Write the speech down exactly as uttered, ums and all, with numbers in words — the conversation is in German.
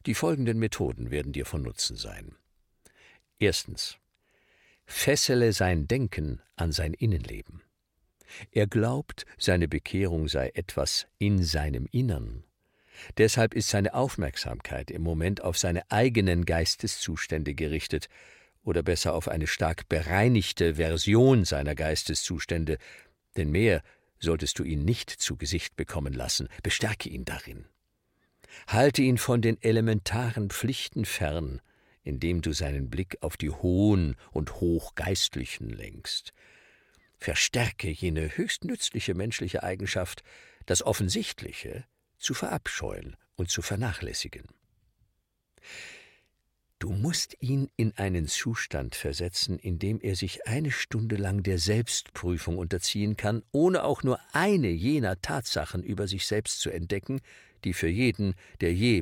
Die folgenden Methoden werden dir von Nutzen sein. Erstens. Fessele sein Denken an sein Innenleben. Er glaubt, seine Bekehrung sei etwas in seinem Innern. Deshalb ist seine Aufmerksamkeit im Moment auf seine eigenen Geisteszustände gerichtet, oder besser auf eine stark bereinigte Version seiner Geisteszustände, denn mehr solltest du ihn nicht zu Gesicht bekommen lassen, bestärke ihn darin. Halte ihn von den elementaren Pflichten fern, indem du seinen Blick auf die Hohen und Hochgeistlichen lenkst. Verstärke jene höchst nützliche menschliche Eigenschaft, das Offensichtliche zu verabscheuen und zu vernachlässigen. Du musst ihn in einen Zustand versetzen, in dem er sich eine Stunde lang der Selbstprüfung unterziehen kann, ohne auch nur eine jener Tatsachen über sich selbst zu entdecken, die für jeden, der je